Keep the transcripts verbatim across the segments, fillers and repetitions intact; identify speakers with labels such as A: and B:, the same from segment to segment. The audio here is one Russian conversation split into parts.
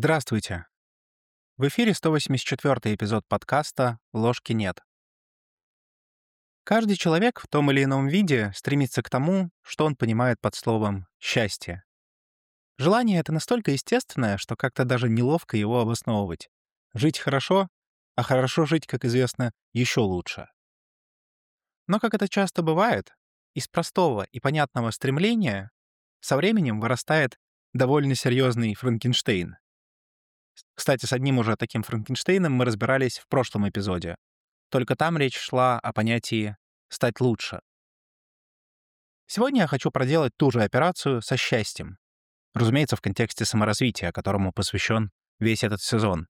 A: Здравствуйте. В эфире сто восемьдесят четвёртый эпизод подкаста «Ложки нет». Каждый человек в том или ином виде стремится к тому, что он понимает под словом «счастье». Желание это настолько естественное, что как-то даже неловко его обосновывать. Жить хорошо, а хорошо жить, как известно, еще лучше. Но, как это часто бывает, из простого и понятного стремления со временем вырастает довольно серьезный Франкенштейн. Кстати, с одним уже таким Франкенштейном мы разбирались в прошлом эпизоде. Только там речь шла о понятии «стать лучше». Сегодня я хочу проделать ту же операцию со счастьем. Разумеется, в контексте саморазвития, которому посвящен весь этот сезон.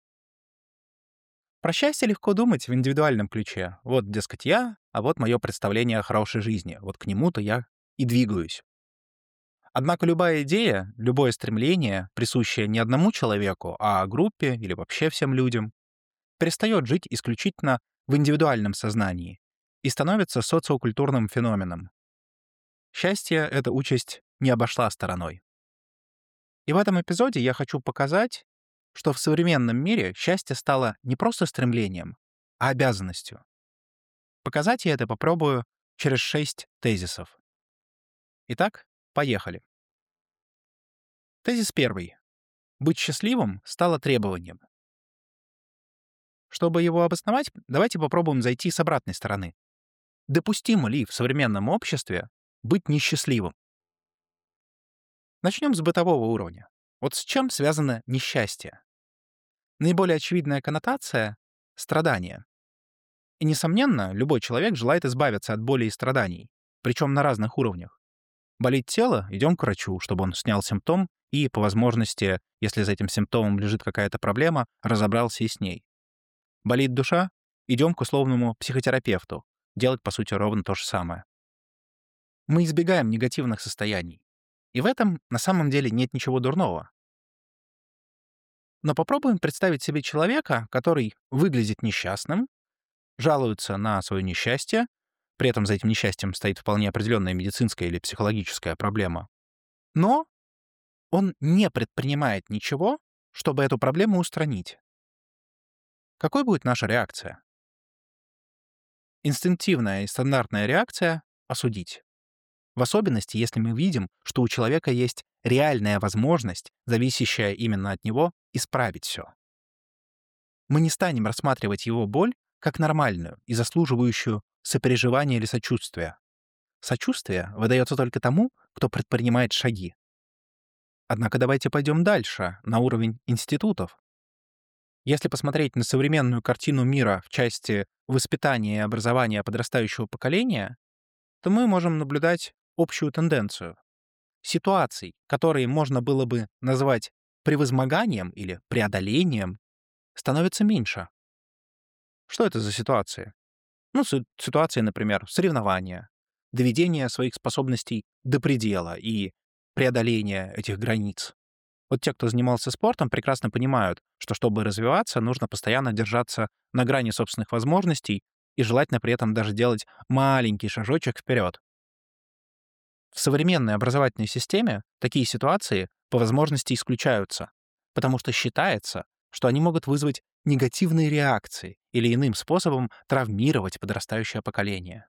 A: Про счастье легко думать в индивидуальном ключе. Вот, дескать, я, а вот мое представление о хорошей жизни. Вот к нему-то я и двигаюсь. Однако любая идея, любое стремление, присущее не одному человеку, а группе или вообще всем людям, перестает жить исключительно в индивидуальном сознании и становится социокультурным феноменом. Счастье эта участь не обошла стороной. И в этом эпизоде я хочу показать, что в современном мире счастье стало не просто стремлением, а обязанностью. Показать я это попробую через шесть тезисов. Итак, поехали. Тезис первый. Быть счастливым стало требованием. Чтобы его обосновать, давайте попробуем зайти с обратной стороны. Допустимо ли в современном обществе быть несчастливым? Начнем с бытового уровня. Вот с чем связано несчастье? Наиболее очевидная коннотация — страдание. И, несомненно, любой человек желает избавиться от боли и страданий, причем на разных уровнях. Болит тело — идем к врачу, чтобы он снял симптом и, по возможности, если за этим симптомом лежит какая-то проблема, разобрался и с ней. Болит душа — идем к условному психотерапевту, делать, по сути, ровно то же самое. Мы избегаем негативных состояний. И в этом на самом деле нет ничего дурного. Но попробуем представить себе человека, который выглядит несчастным, жалуется на свое несчастье, при этом за этим несчастьем стоит вполне определенная медицинская или психологическая проблема, но он не предпринимает ничего, чтобы эту проблему устранить. Какой будет наша реакция? Инстинктивная и стандартная реакция — осудить. В особенности, если мы видим, что у человека есть реальная возможность, зависящая именно от него, исправить все. Мы не станем рассматривать его боль как нормальную и заслуживающую сопереживания или сочувствия. Сочувствие выдается только тому, кто предпринимает шаги. Однако давайте пойдем дальше, на уровень институтов. Если посмотреть на современную картину мира в части воспитания и образования подрастающего поколения, то мы можем наблюдать общую тенденцию. Ситуаций, которые можно было бы назвать превозмоганием или преодолением, становится меньше. Что это за ситуации? Ну, си- ситуации, например, соревнования, доведение своих способностей до предела и преодоление этих границ. Вот те, кто занимался спортом, прекрасно понимают, что чтобы развиваться, нужно постоянно держаться на грани собственных возможностей и желательно при этом даже делать маленький шажочек вперед. В современной образовательной системе такие ситуации по возможности исключаются, потому что считается, что они могут вызвать негативные реакции или иным способом травмировать подрастающее поколение.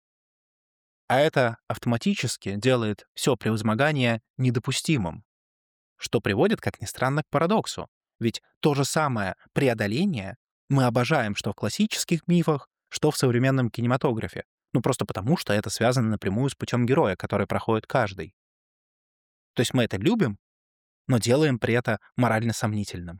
A: А это автоматически делает все превозмогание недопустимым, что приводит, как ни странно, к парадоксу. Ведь то же самое преодоление мы обожаем что в классических мифах, что в современном кинематографе. Ну, просто потому, что это связано напрямую с путем героя, который проходит каждый. То есть мы это любим, но делаем при этом морально сомнительным.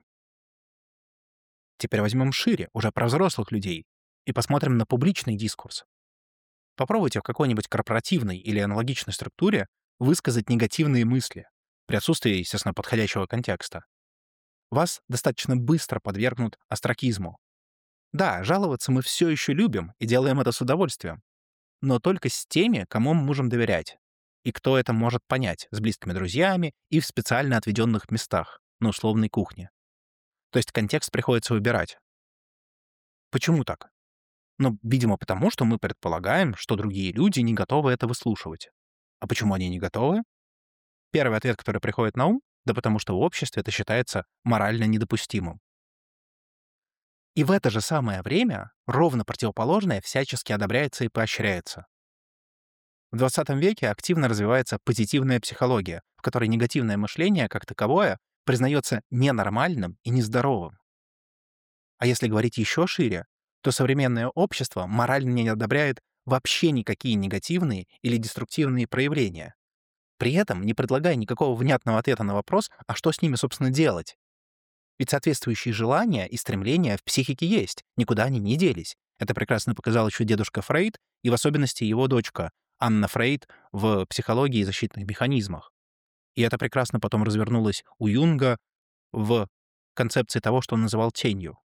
A: Теперь возьмем шире, уже про взрослых людей, и посмотрим на публичный дискурс. Попробуйте в какой-нибудь корпоративной или аналогичной структуре высказать негативные мысли, при отсутствии, естественно, подходящего контекста. Вас достаточно быстро подвергнут остракизму. Да, жаловаться мы все еще любим и делаем это с удовольствием, но только с теми, кому мы можем доверять, и кто это может понять, с близкими друзьями и в специально отведенных местах, на условной кухне. То есть контекст приходится выбирать. Почему так? Ну, видимо, потому, что мы предполагаем, что другие люди не готовы это выслушивать. А почему они не готовы? Первый ответ, который приходит на ум — Да потому что в обществе это считается морально недопустимым. И в это же самое время ровно противоположное всячески одобряется и поощряется. В двадцатом веке активно развивается позитивная психология, в которой негативное мышление как таковое признается ненормальным и нездоровым. А если говорить еще шире, то современное общество морально не одобряет вообще никакие негативные или деструктивные проявления, при этом не предлагая никакого внятного ответа на вопрос, а что с ними, собственно, делать. Ведь соответствующие желания и стремления в психике есть, никуда они не делись. Это прекрасно показал еще дедушка Фрейд и в особенности его дочка Анна Фрейд в «Психологии и защитных механизмах». И это прекрасно потом развернулось у Юнга в концепции того, что он называл тенью.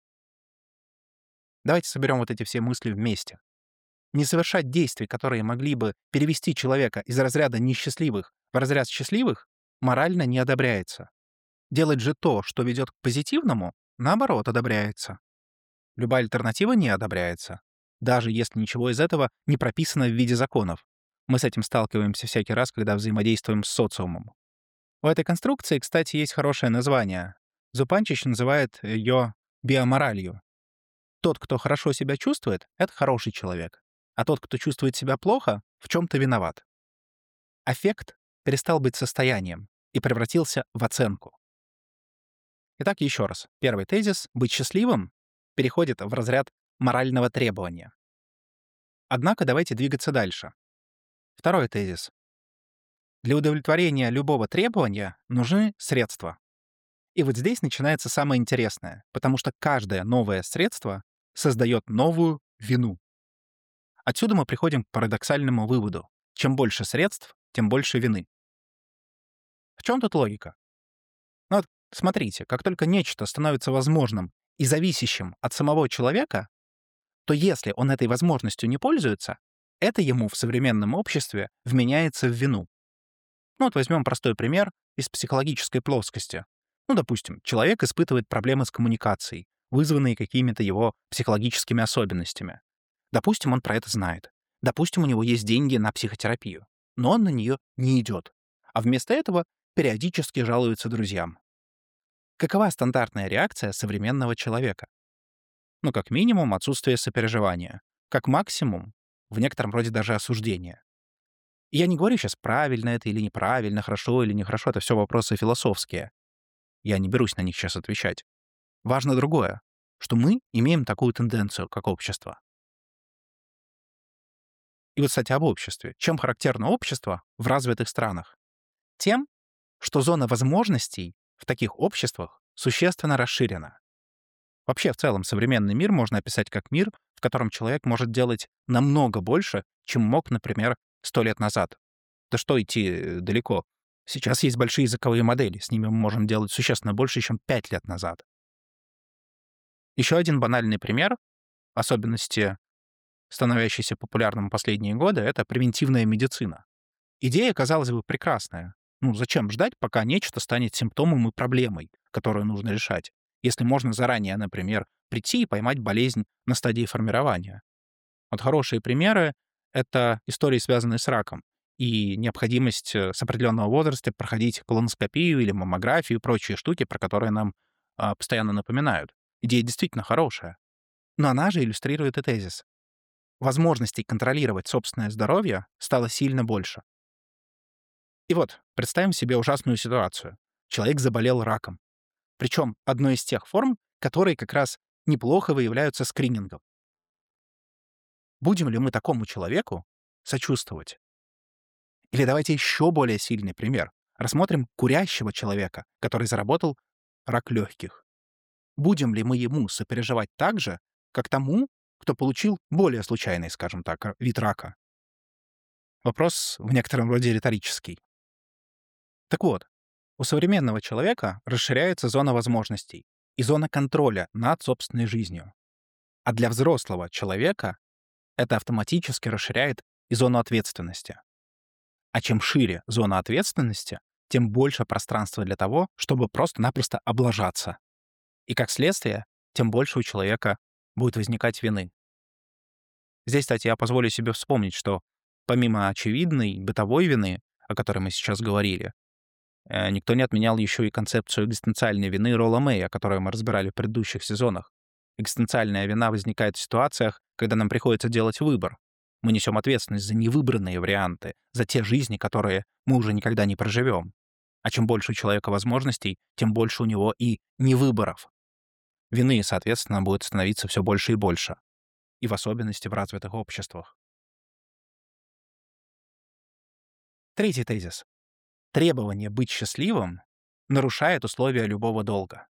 A: Давайте соберем вот эти все мысли вместе. Не совершать действий, которые могли бы перевести человека из разряда несчастливых в разряд счастливых, морально не одобряется. Делать же то, что ведет к позитивному, наоборот, одобряется. Любая альтернатива не одобряется, даже если ничего из этого не прописано в виде законов. Мы с этим сталкиваемся всякий раз, когда взаимодействуем с социумом. У этой конструкции, кстати, есть хорошее название. Зупанчич называет ее биоморалью. Тот, кто хорошо себя чувствует, — это хороший человек, а тот, кто чувствует себя плохо, в чем-то виноват. Аффект перестал быть состоянием и превратился в оценку. Итак, еще раз. Первый тезис — быть счастливым — переходит в разряд морального требования. Однако давайте двигаться дальше. Второй тезис. Для удовлетворения любого требования нужны средства. И вот здесь начинается самое интересное, потому что каждое новое средство создает новую вину. Отсюда мы приходим к парадоксальному выводу. Чем больше средств, тем больше вины. В чем тут логика? Ну вот смотрите, как только нечто становится возможным и зависящим от самого человека, то если он этой возможностью не пользуется, это ему в современном обществе вменяется в вину. Ну вот возьмем простой пример из психологической плоскости. Ну, допустим, человек испытывает проблемы с коммуникацией, вызванные какими-то его психологическими особенностями. Допустим, он про это знает. Допустим, у него есть деньги на психотерапию, но он на нее не идет, а вместо этого периодически жалуется друзьям. Какова стандартная реакция современного человека? Ну, как минимум, отсутствие сопереживания. Как максимум, в некотором роде даже осуждение. И я не говорю сейчас, правильно это или неправильно, хорошо или нехорошо, это все вопросы философские. Я не берусь на них сейчас отвечать. Важно другое, что мы имеем такую тенденцию, как общество. И вот, кстати, об обществе. Чем характерно общество в развитых странах? Тем, что зона возможностей в таких обществах существенно расширена. Вообще, в целом, современный мир можно описать как мир, в котором человек может делать намного больше, чем мог, например, сто лет назад. Да что идти далеко. Сейчас есть большие языковые модели, с ними мы можем делать существенно больше, чем пять лет назад. Еще один банальный пример, особенности, становящейся популярным в последние годы, это превентивная медицина. Идея, казалось бы, прекрасная. Ну, зачем ждать, пока нечто станет симптомом и проблемой, которую нужно решать, если можно заранее, например, прийти и поймать болезнь на стадии формирования? Вот хорошие примеры — это истории, связанные с раком, и необходимость э, с определенного возраста проходить колоноскопию или маммографию и прочие штуки, про которые нам а, постоянно напоминают. Идея действительно хорошая. Но она же иллюстрирует и тезис. Возможностей контролировать собственное здоровье стало сильно больше. И вот, представим себе ужасную ситуацию. Человек заболел раком. Причем одной из тех форм, которые как раз неплохо выявляются скринингом. Будем ли мы такому человеку сочувствовать? Или давайте еще более сильный пример. Рассмотрим курящего человека, который заработал рак легких. Будем ли мы ему сопереживать так же, как тому, кто получил более случайный, скажем так, р- вид рака? Вопрос в некотором роде риторический. Так вот, у современного человека расширяется зона возможностей и зона контроля над собственной жизнью. А для взрослого человека это автоматически расширяет и зону ответственности. А чем шире зона ответственности, тем больше пространства для того, чтобы просто-напросто облажаться. И как следствие, тем больше у человека будет возникать вины. Здесь, кстати, я позволю себе вспомнить, что помимо очевидной бытовой вины, о которой мы сейчас говорили, Э, никто не отменял еще и концепцию экзистенциальной вины Ролла Мэя, которую мы разбирали в предыдущих сезонах. Экзистенциальная вина возникает в ситуациях, когда нам приходится делать выбор. Мы несем ответственность за невыбранные варианты, за те жизни, которые мы уже никогда не проживем. А чем больше у человека возможностей, тем больше у него и невыборов. Вины, соответственно, будет становиться все больше и больше. И в особенности в развитых обществах. Третий тезис. Требование быть счастливым нарушает условия любого долга.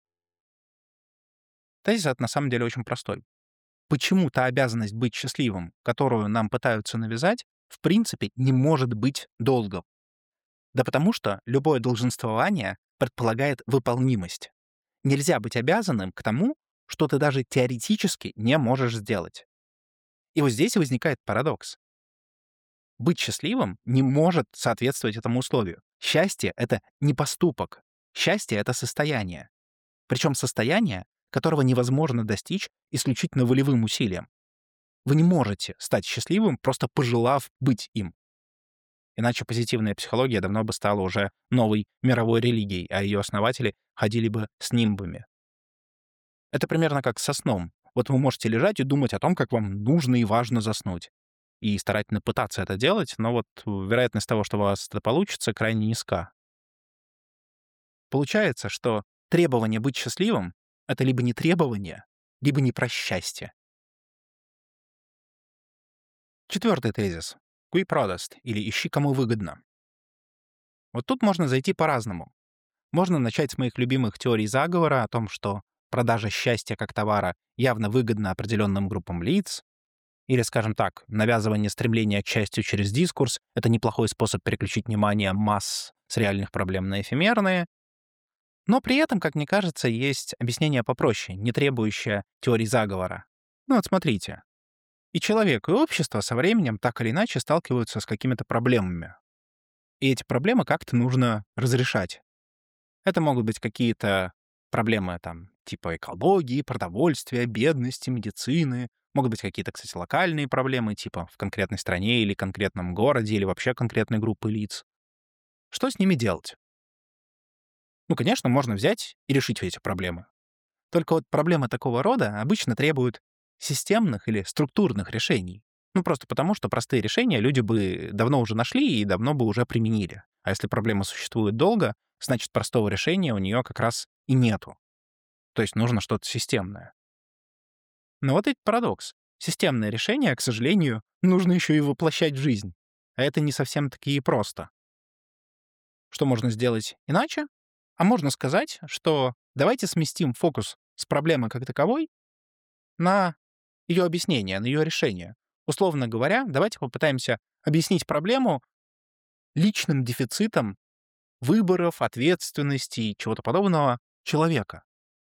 A: Тезис этот на самом деле очень простой. Почему-то обязанность быть счастливым, которую нам пытаются навязать, в принципе не может быть долгом. Да потому что любое долженствование предполагает выполнимость. Нельзя быть обязанным к тому, что ты даже теоретически не можешь сделать. И вот здесь возникает парадокс. Быть счастливым не может соответствовать этому условию. Счастье — это не поступок. Счастье — это состояние. Причем состояние, которого невозможно достичь исключительно волевым усилием. Вы не можете стать счастливым, просто пожелав быть им. Иначе позитивная психология давно бы стала уже новой мировой религией, а ее основатели ходили бы с нимбами. Это примерно как со сном. Вот вы можете лежать и думать о том, как вам нужно и важно заснуть. И старательно пытаться это делать, но вот вероятность того, что у вас это получится, крайне низка. Получается, что требование быть счастливым — это либо не требование, либо не про счастье. Четвертый тезис. Qui prodest, или ищи, кому выгодно. Вот тут можно зайти по-разному. Можно начать с моих любимых теорий заговора о том, что продажа счастья как товара явно выгодна определенным группам лиц, или, скажем так, навязывание стремления к счастью через дискурс — это неплохой способ переключить внимание масс с реальных проблем на эфемерные. Но при этом, как мне кажется, есть объяснение попроще, не требующее теории заговора. Ну вот смотрите. И человек, и общество со временем так или иначе сталкиваются с какими-то проблемами. И эти проблемы как-то нужно разрешать. Это могут быть какие-то проблемы там типа экологии, продовольствия, бедности, медицины. Могут быть какие-то, кстати, локальные проблемы, типа в конкретной стране или конкретном городе, или вообще конкретной группы лиц. Что с ними делать? Ну, конечно, можно взять и решить эти проблемы. Только вот проблемы такого рода обычно требуют системных или структурных решений. Ну, просто потому, что простые решения люди бы давно уже нашли и давно бы уже применили. А если проблема существует долго, значит, простого решения у нее как раз и нету. То есть нужно что-то системное. Но вот ведь парадокс. Системное решение, к сожалению, нужно еще и воплощать в жизнь. А это не совсем-таки и просто. Что можно сделать иначе? А можно сказать, что давайте сместим фокус с проблемы как таковой на ее объяснение, на ее решение. Условно говоря, давайте попытаемся объяснить проблему личным дефицитом выборов, ответственности и чего-то подобного человека.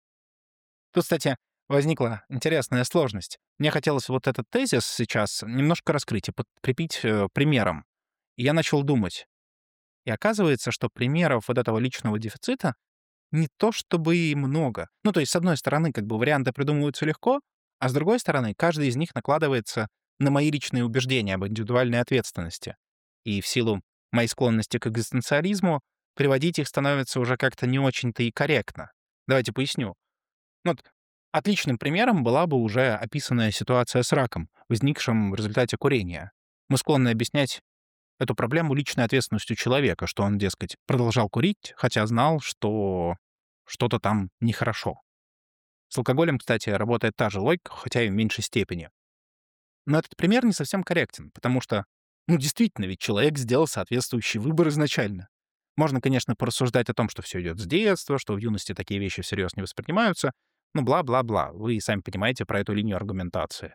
A: Тут, кстати, возникла интересная сложность. Мне хотелось вот этот тезис сейчас немножко раскрыть и подкрепить э, примером. И я начал думать. И оказывается, что примеров вот этого личного дефицита не то чтобы и много. Ну, то есть, с одной стороны, как бы варианты придумываются легко, а с другой стороны, каждый из них накладывается на мои личные убеждения об индивидуальной ответственности. И в силу моей склонности к экзистенциализму приводить их становится уже как-то не очень-то и корректно. Давайте поясню. Ну, вот отличным примером была бы уже описанная ситуация с раком, возникшим в результате курения. Мы склонны объяснять эту проблему личной ответственностью человека, что он, дескать, продолжал курить, хотя знал, что что-то там нехорошо. С алкоголем, кстати, работает та же логика, хотя и в меньшей степени. Но этот пример не совсем корректен, потому что, ну, действительно, ведь человек сделал соответствующий выбор изначально. Можно, конечно, порассуждать о том, что все идет с детства, что в юности такие вещи всерьез не воспринимаются, ну, бла-бла-бла. Вы сами понимаете про эту линию аргументации.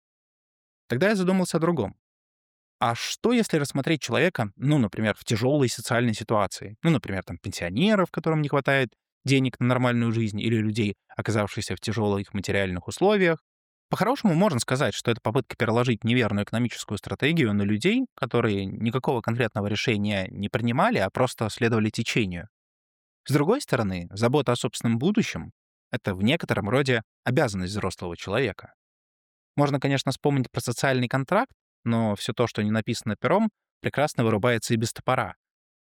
A: Тогда я задумался о другом. А что, если рассмотреть человека, ну, например, в тяжелой социальной ситуации? Ну, например, там, пенсионеров, которым не хватает денег на нормальную жизнь, или людей, оказавшихся в тяжелых материальных условиях. По-хорошему, можно сказать, что это попытка переложить неверную экономическую стратегию на людей, которые никакого конкретного решения не принимали, а просто следовали течению. С другой стороны, забота о собственном будущем — это в некотором роде обязанность взрослого человека. Можно, конечно, вспомнить про социальный контракт, но все то, что не написано пером, прекрасно вырубается и без топора.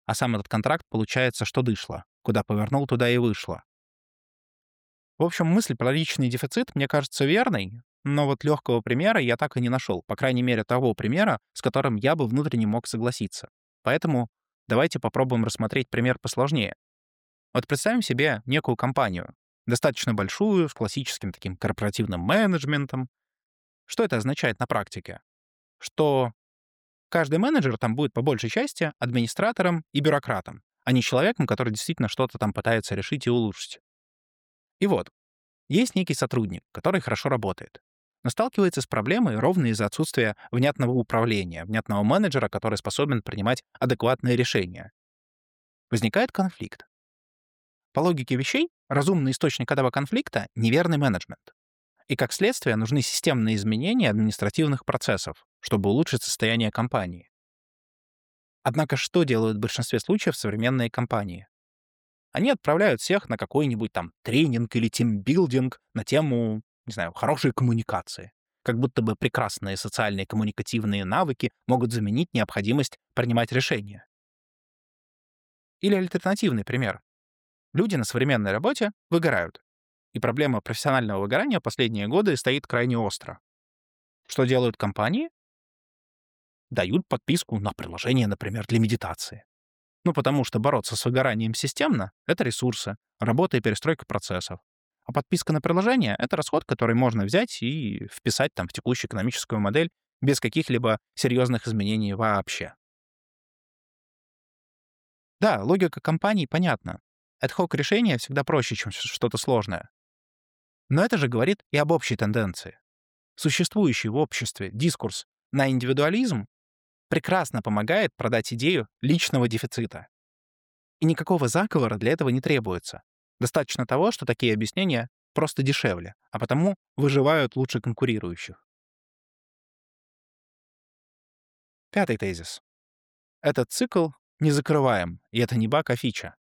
A: а сам этот контракт получается, что дышло. Куда повернул, туда и вышло. В общем, мысль про личный дефицит мне кажется верной, но вот легкого примера я так и не нашел. По крайней мере, того примера, с которым я бы внутренне мог согласиться. Поэтому давайте попробуем рассмотреть пример посложнее. Вот представим себе некую компанию, достаточно большую, с классическим таким корпоративным менеджментом. Что это означает на практике? Что каждый менеджер там будет по большей части администратором и бюрократом, а не человеком, который действительно что-то там пытается решить и улучшить. И вот, есть некий сотрудник, который хорошо работает, но сталкивается с проблемой ровно из-за отсутствия внятного управления, внятного менеджера, который способен принимать адекватные решения. Возникает конфликт. По логике вещей, разумный источник этого конфликта — неверный менеджмент. И как следствие нужны системные изменения административных процессов, чтобы улучшить состояние компании. Однако что делают в большинстве случаев современные компании? Они отправляют всех на какой-нибудь там тренинг или тимбилдинг на тему, не знаю, хорошей коммуникации. Как будто бы прекрасные социальные коммуникативные навыки могут заменить необходимость принимать решения. Или альтернативный пример. Люди на современной работе выгорают. И проблема профессионального выгорания последние годы стоит крайне остро. Что делают компании? Дают подписку на приложение, например, для медитации. Ну, потому что бороться с выгоранием системно — это ресурсы, работа и перестройка процессов. А подписка на приложение — это расход, который можно взять и вписать там в текущую экономическую модель без каких-либо серьезных изменений вообще. Да, логика компаний понятна. Ad-hoc решение всегда проще, чем что-то сложное. Но это же говорит и об общей тенденции. Существующий в обществе дискурс на индивидуализм прекрасно помогает продать идею личного дефицита. И никакого заговора для этого не требуется. Достаточно того, что такие объяснения просто дешевле, а потому выживают лучше конкурирующих. Пятый тезис. Этот цикл не закрываем, и это не баг, а фича.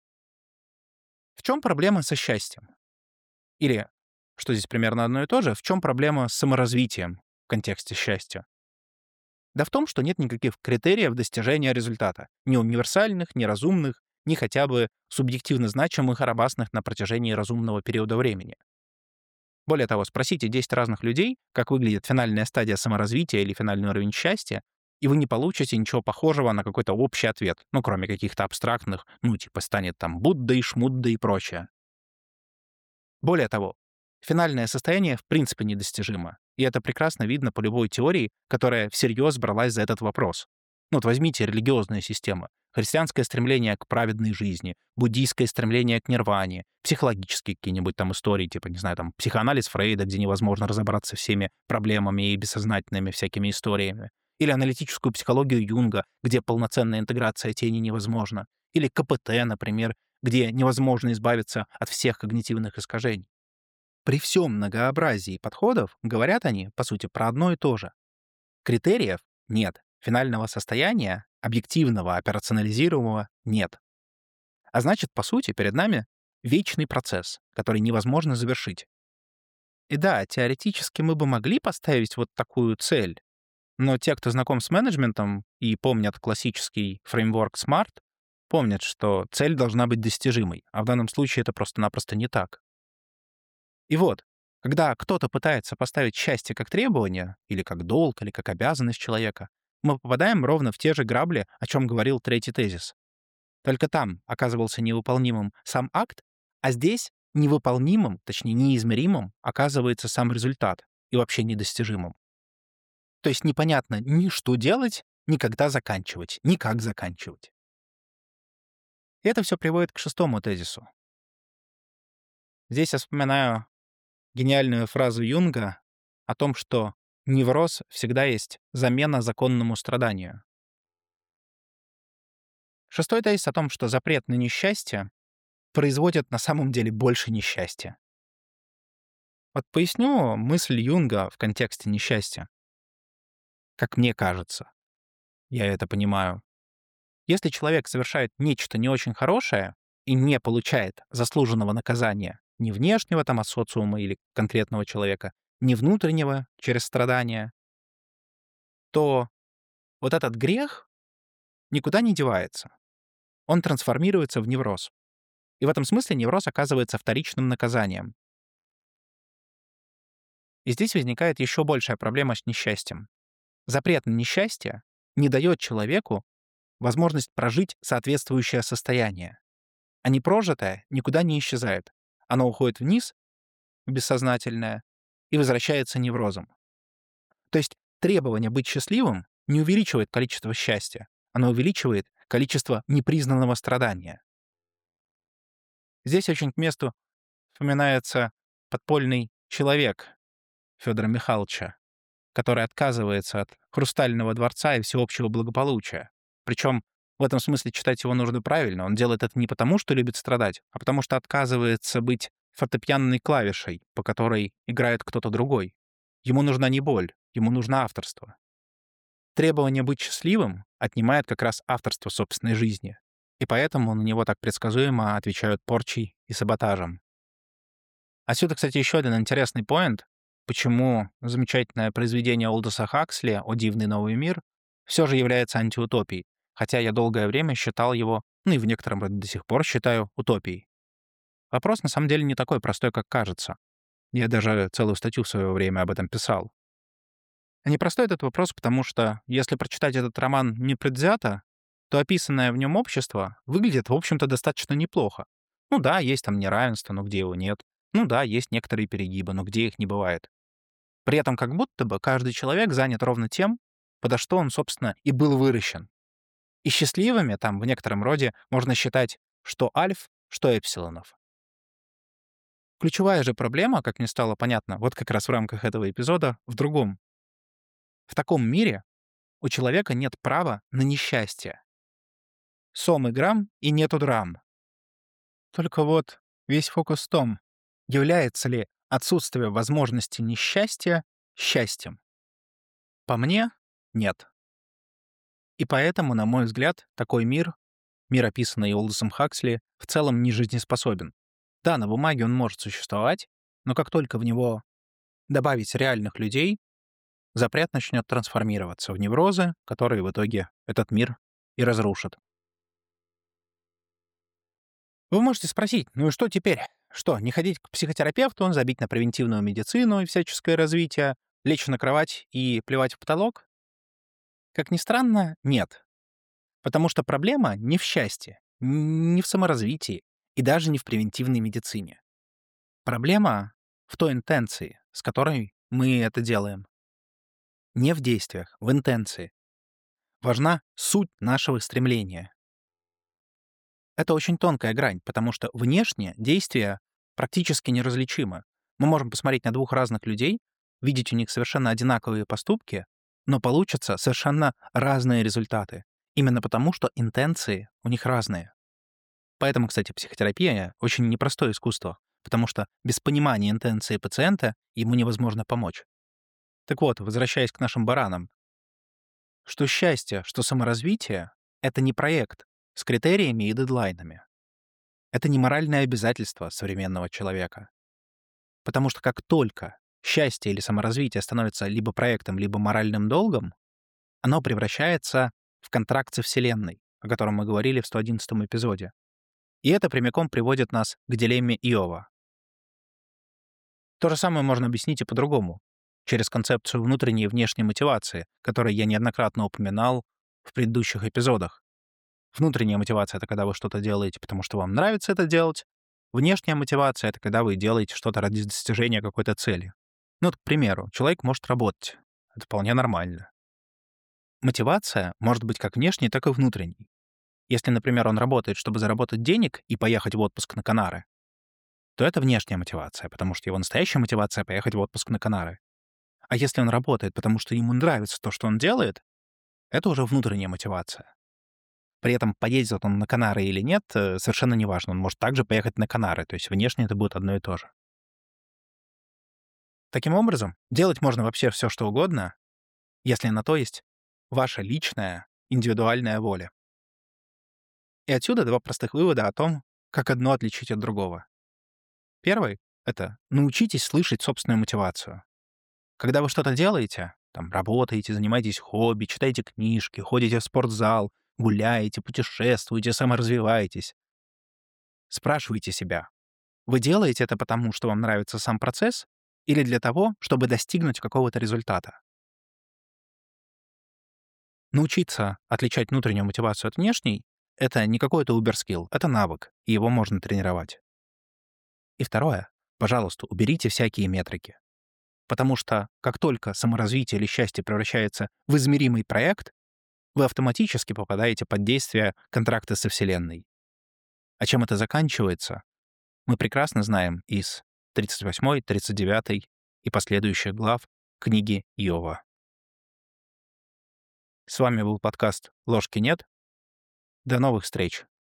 A: В чем проблема со счастьем? Или, что здесь примерно одно и то же, в чем проблема с саморазвитием в контексте счастья? Да в том, что нет никаких критериев достижения результата. Ни универсальных, ни разумных, ни хотя бы субъективно значимых и robustных на протяжении разумного периода времени. Более того, спросите десять разных людей, как выглядит финальная стадия саморазвития или финальный уровень счастья, и вы не получите ничего похожего на какой-то общий ответ, ну, кроме каких-то абстрактных, ну, типа станет там Буддой, Шмуддой и прочее. Более того, финальное состояние в принципе недостижимо, и это прекрасно видно по любой теории, которая всерьез бралась за этот вопрос. Ну вот возьмите религиозные системы. Христианское стремление к праведной жизни, буддийское стремление к нирване, психологические какие-нибудь там истории, типа, не знаю, там, психоанализ Фрейда, где невозможно разобраться со всеми проблемами и бессознательными всякими историями. Или аналитическую психологию Юнга, где полноценная интеграция тени невозможна. Или ка пэ тэ, например, где невозможно избавиться от всех когнитивных искажений. При всем многообразии подходов говорят они, по сути, про одно и то же. Критериев нет. Финального состояния, объективного, операционализируемого, нет. А значит, по сути, перед нами вечный процесс, который невозможно завершить. И да, теоретически мы бы могли поставить вот такую цель, но те, кто знаком с менеджментом и помнят классический фреймворк смарт, помнят, что цель должна быть достижимой, а в данном случае это просто-напросто не так. И вот, когда кто-то пытается поставить счастье как требование, или как долг, или как обязанность человека, мы попадаем ровно в те же грабли, о чем говорил третий тезис. Только там оказывался невыполнимым сам акт, а здесь невыполнимым, точнее неизмеримым, оказывается сам результат и вообще недостижимым. То есть непонятно ни что делать, ни когда заканчивать, ни как заканчивать. И это все приводит к шестому тезису. Здесь я вспоминаю гениальную фразу Юнга о том, что невроз всегда есть замена законному страданию. Шестой тезис о том, что запрет на несчастье производит на самом деле больше несчастья. Вот поясню мысль Юнга в контексте несчастья. Как мне кажется, я это понимаю. Если человек совершает нечто не очень хорошее и не получает заслуженного наказания ни внешнего там от социума или конкретного человека, ни внутреннего через страдания, то вот этот грех никуда не девается. он трансформируется в невроз. И в этом смысле невроз оказывается вторичным наказанием. И здесь возникает еще большая проблема с несчастьем. Запрет на несчастье не дает человеку возможность прожить соответствующее состояние. А непрожитое никуда не исчезает. Оно уходит вниз, в бессознательное, и возвращается неврозом. То есть требование быть счастливым не увеличивает количество счастья, оно увеличивает количество непризнанного страдания. Здесь очень к месту вспоминается подпольный человек Федора Михайловича, который отказывается от хрустального дворца и всеобщего благополучия. Причем в этом смысле читать его нужно правильно. Он делает это не потому, что любит страдать, а потому что отказывается быть фортепианной клавишей, по которой играет кто-то другой. Ему нужна не боль, ему нужно авторство. Требование быть счастливым отнимает как раз авторство собственной жизни, и поэтому на него так предсказуемо отвечают порчей и саботажем. Отсюда, кстати, еще один интересный поинт, почему замечательное произведение Олдоса Хаксли «О дивный новый мир» все же является антиутопией, хотя я долгое время считал его, ну и в некотором роде до сих пор считаю, утопией. Вопрос на самом деле не такой простой, как кажется. Я даже целую статью в свое время об этом писал. А непростой этот вопрос, потому что если прочитать этот роман непредвзято, то описанное в нем общество выглядит, в общем-то, достаточно неплохо. Ну да, есть там неравенство, но где его нет. Ну да, есть некоторые перегибы, но где их не бывает. При этом как будто бы каждый человек занят ровно тем, подо что он, собственно, и был выращен. И счастливыми там в некотором роде можно считать что альф, что эпсилонов. Ключевая же проблема, как мне стало понятно, вот как раз в рамках этого эпизода, в другом. В таком мире у человека нет права на несчастье. Сом и грамм, и нету драм. Только вот весь фокус в том, является ли отсутствие возможности несчастья счастьем. По мне, нет. И поэтому, на мой взгляд, такой мир, мир, описанный Олдосом Хаксли, в целом не жизнеспособен. Да, на бумаге он может существовать, но как только в него добавить реальных людей, запрет начнет трансформироваться в неврозы, которые в итоге этот мир и разрушат. Вы можете спросить, ну и что теперь? Что, не ходить к психотерапевту, забить на превентивную медицину и всяческое развитие, лечь на кровать и плевать в потолок? Как ни странно, нет. Потому что проблема не в счастье, не в саморазвитии и даже не в превентивной медицине. Проблема в той интенции, с которой мы это делаем. Не в действиях, в интенции. Важна суть нашего стремления. Это очень тонкая грань, потому что внешне действия практически неразличимы. Мы можем посмотреть на двух разных людей, видеть у них совершенно одинаковые поступки, но получатся совершенно разные результаты. Именно потому, что интенции у них разные. Поэтому, кстати, психотерапия — очень непростое искусство, потому что без понимания интенции пациента ему невозможно помочь. Так вот, возвращаясь к нашим баранам, что счастье, что саморазвитие — это не проект с критериями и дедлайнами. Это не моральное обязательство современного человека. Потому что как только счастье или саморазвитие становится либо проектом, либо моральным долгом, оно превращается в контракт со Вселенной, о котором мы говорили в сто одиннадцатом эпизоде. И это прямиком приводит нас к дилемме Иова. То же самое можно объяснить и по-другому, через концепцию внутренней и внешней мотивации, которую я неоднократно упоминал в предыдущих эпизодах. Внутренняя мотивация — это когда вы что-то делаете, потому что вам нравится это делать. Внешняя мотивация — это когда вы делаете что-то ради достижения какой-то цели. Ну, вот, к примеру, человек может работать. Это вполне нормально. Мотивация может быть как внешней, так и внутренней. Если, например, он работает, чтобы заработать денег и поехать в отпуск на Канары, то это внешняя мотивация, потому что его настоящая мотивация — поехать в отпуск на Канары. А если он работает, потому что ему нравится то, что он делает, это уже внутренняя мотивация. При этом, поедет он на Канары или нет, э, совершенно неважно. Он может также поехать на Канары, то есть внешне это будет одно и то же. Таким образом, делать можно вообще все, что угодно, если на то есть ваша личная, индивидуальная воля. И отсюда два простых вывода о том, как одно отличить от другого. Первый — это научитесь слышать собственную мотивацию. Когда вы что-то делаете, там, работаете, занимаетесь хобби, читаете книжки, ходите в спортзал, гуляете, путешествуете, саморазвиваетесь. Спрашивайте себя, вы делаете это потому, что вам нравится сам процесс, или для того, чтобы достигнуть какого-то результата? Научиться отличать внутреннюю мотивацию от внешней — это не какой-то убер-скилл, это навык, и его можно тренировать. И второе. Пожалуйста, уберите всякие метрики. Потому что как только саморазвитие или счастье превращается в измеримый проект, вы автоматически попадаете под действие контракта со Вселенной. А чем это заканчивается, мы прекрасно знаем из тридцать восьмой, тридцать девятой и последующих глав книги Иова. С вами был подкаст «Ложки нет». До новых встреч!